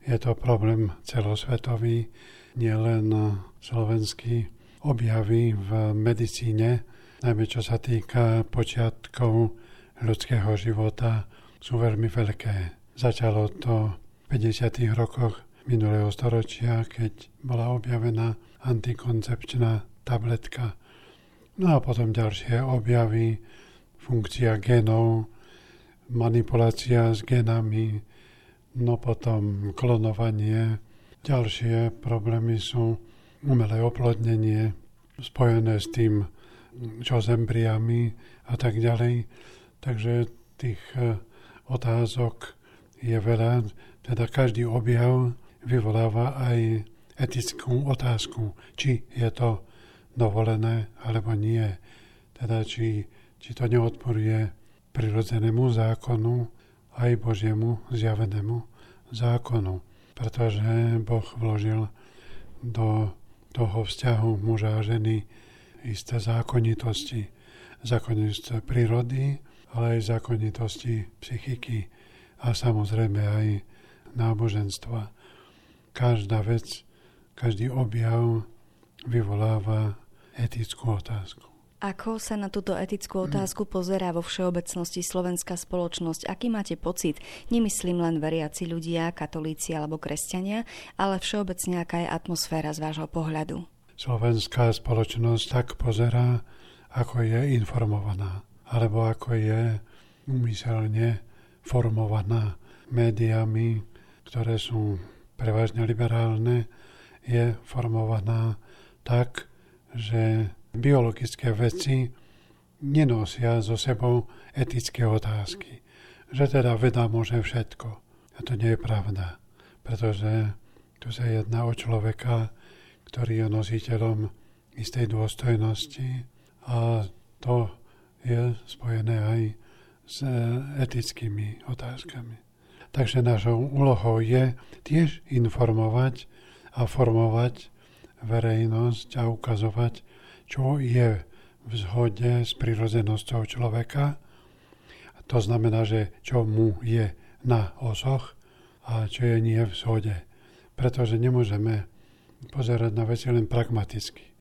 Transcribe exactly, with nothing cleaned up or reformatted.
je to problém celosvetový, nielen slovenský. Objavy v medicíne, najmä čo sa týka počiatkov ľudského života, sú veľmi veľké. Začalo to v päťdesiatych rokoch minulého storočia, keď bola objavená antikoncepčná tabletka. No a potom ďalšie objavy, funkcia genov, manipulácia s genami, no potom klonovanie. Ďalšie problémy sú umelé oplodnenie, spojené s tým, čo s embriami a tak ďalej. Takže tých otázok je veľa. Teda každý objav vyvoláva aj etickú otázku, či je to dovolené alebo nie. Teda či, či to neodporuje prirodzenému zákonu aj Božiemu zjavenému zákonu. Pretože Boh vložil do toho vzťahu muža a ženy isté zákonitosti. Zákonitosti prírody, ale aj zákonitosti psychiky a samozrejme aj náboženstva. Každá vec, každý objav vyvoláva etickú otázku. Ako sa na túto etickú otázku pozerá vo všeobecnosti slovenská spoločnosť? Aký máte pocit? Nemyslím len veriaci ľudia, katolíci alebo kresťania, ale všeobecne aká je atmosféra z vášho pohľadu? Slovenská spoločnosť tak pozerá, ako je informovaná, alebo ako je úmyselne formovaná médiami, ktoré sú prevažne liberálne, je formovaná tak, že biologické veci nenosia so sebou etické otázky. Že teda veda môže všetko. A to nie je pravda. Pretože tu sa jedná o človeka, ktorý je nositeľom istej dôstojnosti a to je spojené aj s etickými otázkami. Takže našou úlohou je tiež informovať a formovať verejnosť a ukazovať, čo je v zhode s prirodzenosťou človeka. To znamená, že čo mu je na osoch a čo je nie v zhode. Pretože nemôžeme pozerať na veci len pragmaticky.